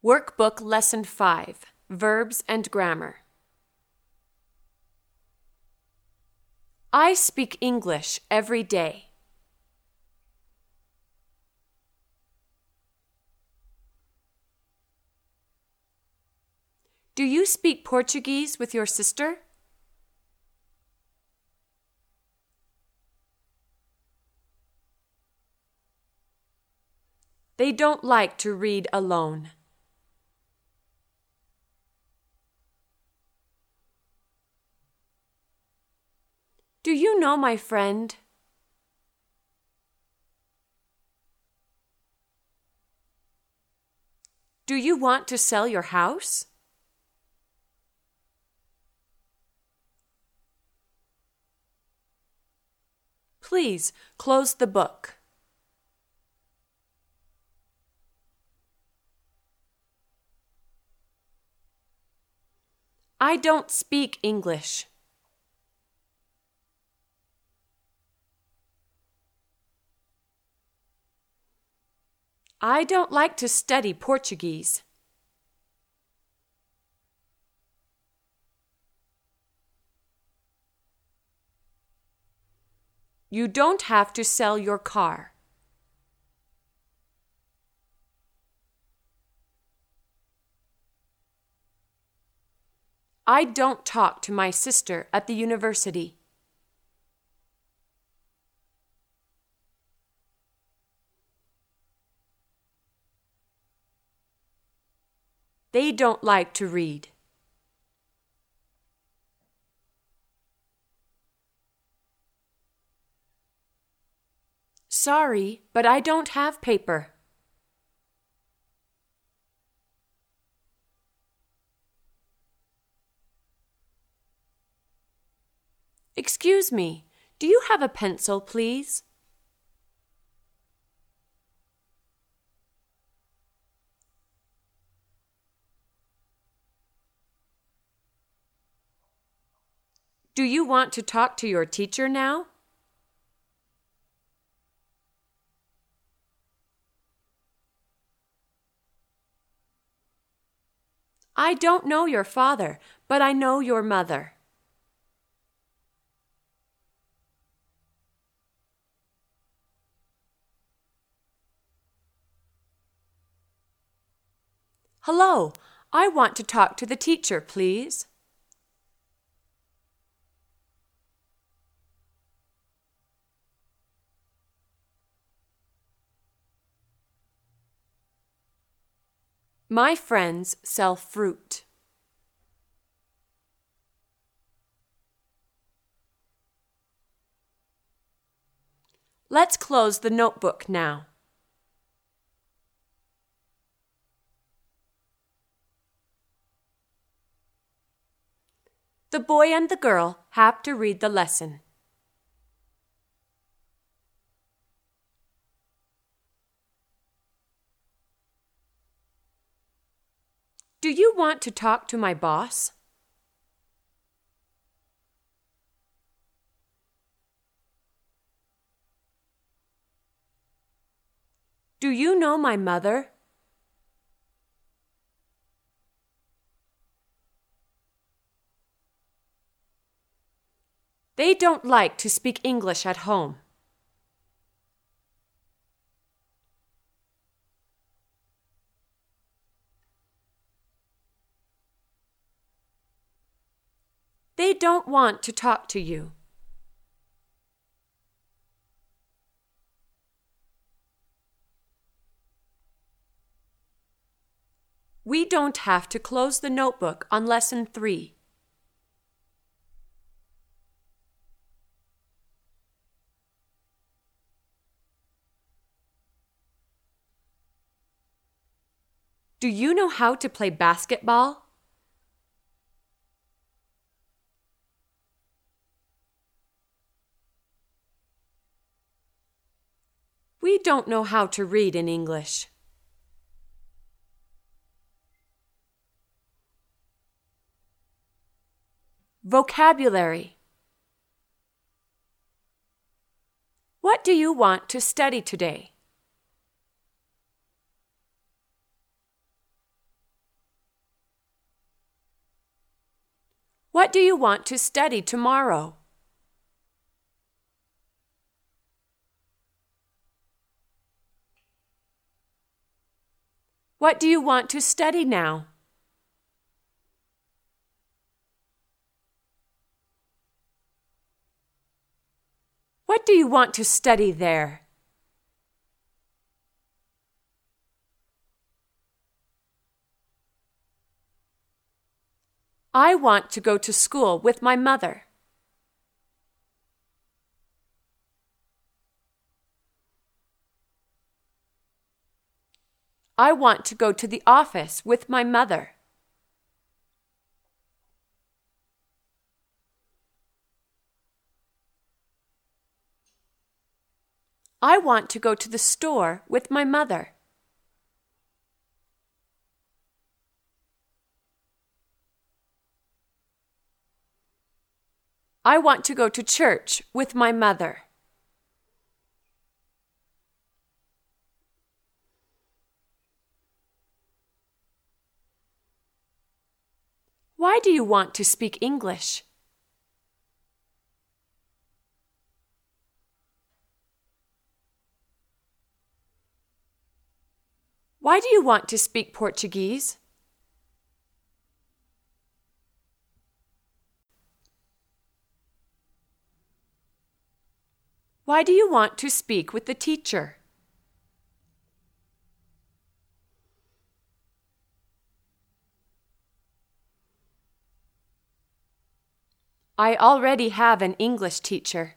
Workbook Lesson 5, Verbs and Grammar. I speak English every day. Do you speak Portuguese with your sister? They don't like to read alone. Do you know my friend? Do you want to sell your house? Please close the book. I don't speak English. I don't like to study Portuguese. You don't have to sell your car. I don't talk to my sister at the university. They don't like to read. Sorry, but I don't have paper. Excuse me, do you have a pencil, please? Do you want to talk to your teacher now? I don't know your father, but I know your mother. Hello, I want to talk to the teacher, please. My friends sell fruit. Let's close the notebook now. The boy and the girl have to read the lesson. Do you want to talk to my boss? Do you know my mother? They don't like to speak English at home. They don't want to talk to you. We don't have to close the notebook on Lesson 3. Do you know how to play basketball? We don't know how to read in English. Vocabulary. What do you want to study today? What do you want to study tomorrow? What do you want to study now? What do you want to study there? I want to go to school with my mother. I want to go to the office with my mother. I want to go to the store with my mother. I want to go to church with my mother. Why do you want to speak English? Why do you want to speak Portuguese? Why do you want to speak with the teacher? I already have an English teacher.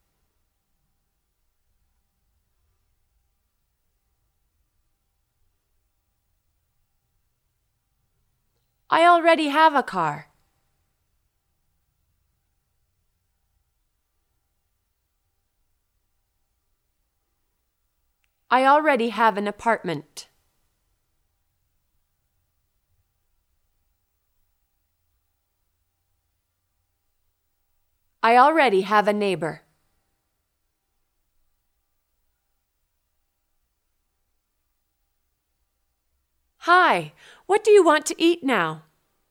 I already have a car. I already have an apartment. I already have a neighbor. Hi, what do you want to eat now?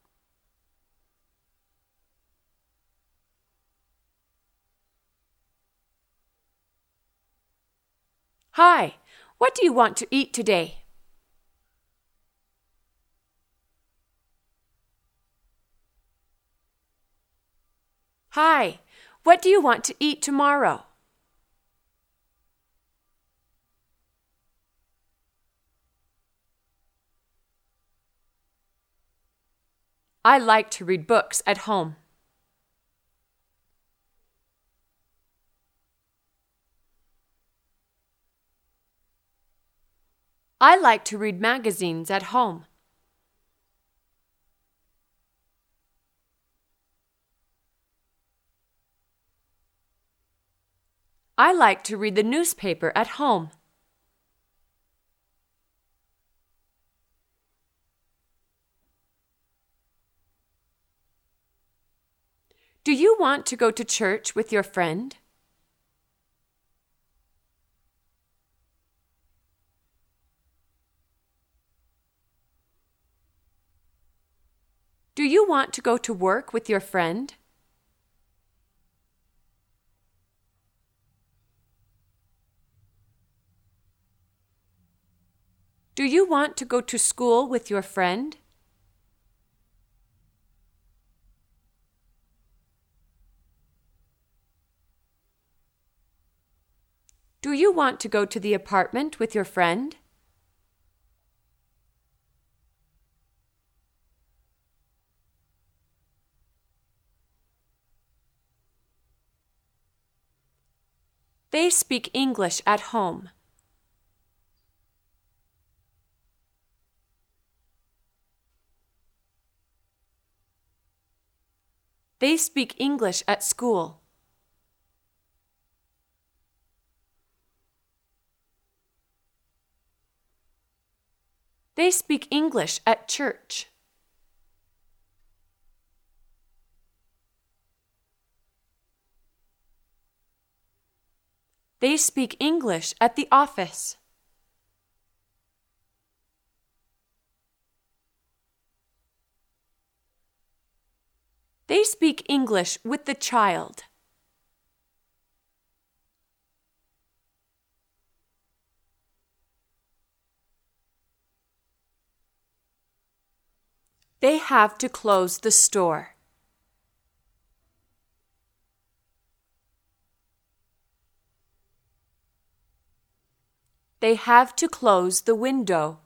Hi, what do you want to eat today? Hi, what do you want to eat tomorrow? I like to read books at home. I like to read magazines at home. I like to read the newspaper at home. Do you want to go to church with your friend? Do you want to go to work with your friend? Do you want to go to school with your friend? Do you want to go to the apartment with your friend? They speak English at home. They speak English at school. They speak English at church. They speak English at the office. They speak English with the child. They have to close the store. They have to close the window.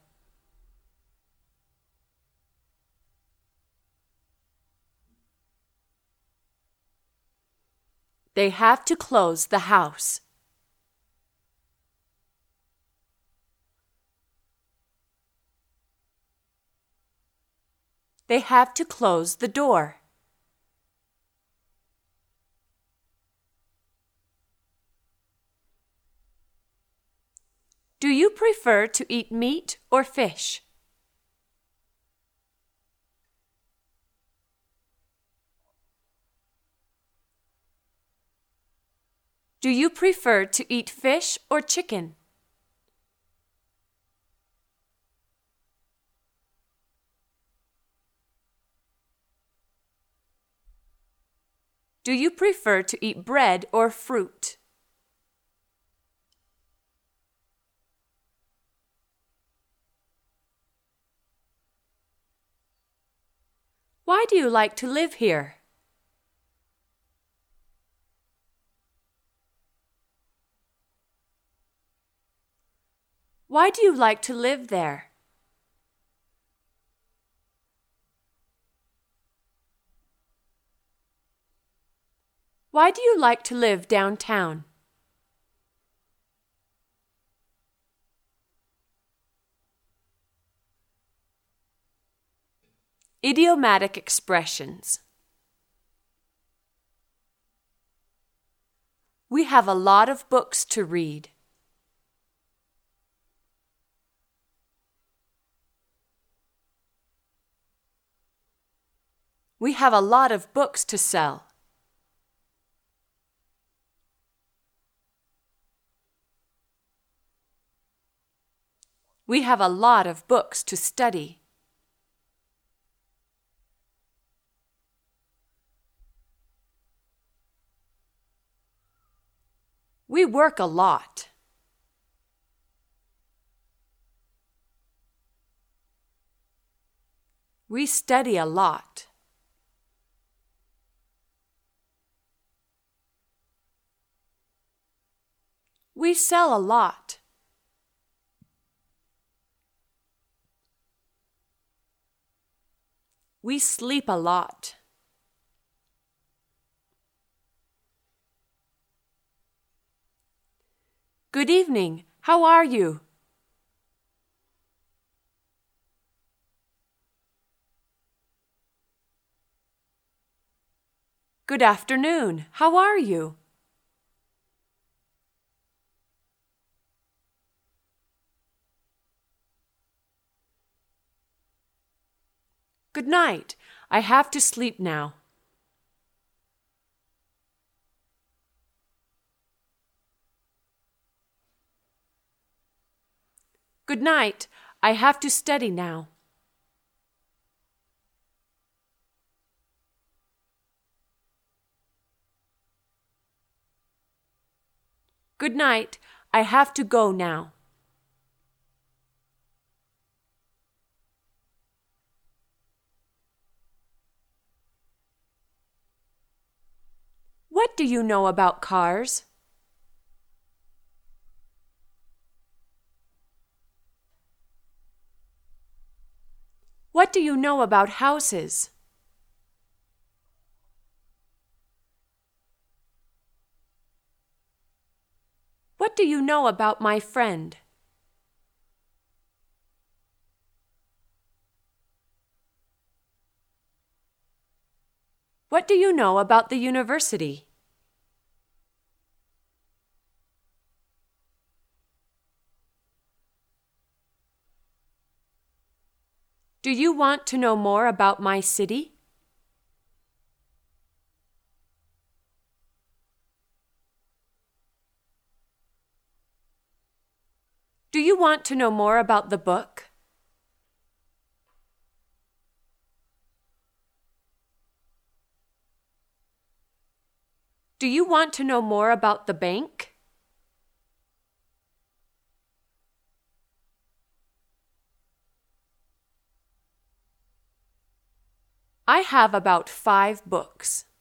They have to close the house. They have to close the door. Do you prefer to eat meat or fish? Do you prefer to eat fish or chicken? Do you prefer to eat bread or fruit? Why do you like to live here? Why do you like to live there? Why do you like to live downtown? Idiomatic expressions. We have a lot of books to read. We have a lot of books to sell. We have a lot of books to study. We work a lot. We study a lot. We sell a lot. We sleep a lot. Good evening. How are you? Good afternoon. How are you? Good night. I have to sleep now. Good night. I have to study now. Good night. I have to go now. What do you know about cars? What do you know about houses? What do you know about my friend? What do you know about the university? Do you want to know more about my city? Do you want to know more about the book? Do you want to know more about the bank? I have about 5 books.